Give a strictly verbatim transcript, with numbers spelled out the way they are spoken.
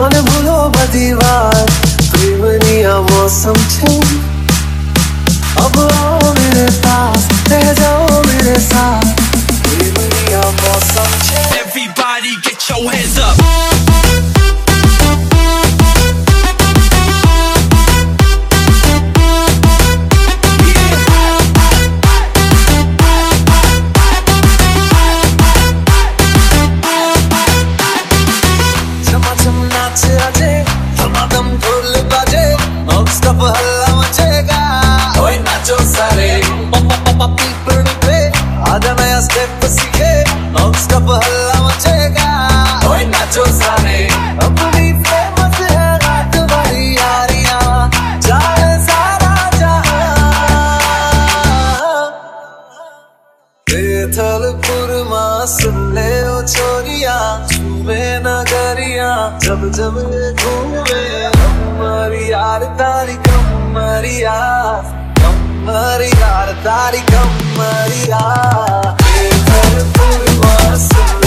મને ભૂલો બધી વાત પ્રેમની આ मौसम છે अब आओ मेरे पास रह जाओ मेरे साथ प्रेमनी आ मौसम છે Everybody get your hands up. आजा नया स्टेप सीखे नॉनस्टॉप हल्ला मचेगा ओए नाचो सारे अपनी फेमस है रात भरी यारियां जाने सारा जहां बेथलपुर मां सुन ले ओ छोरियां झूमे नगरियां जब जब घूमे हमारी यार तारी कमरी यार कमरी यार तारी कमरी यार बेथलपुर मां सुन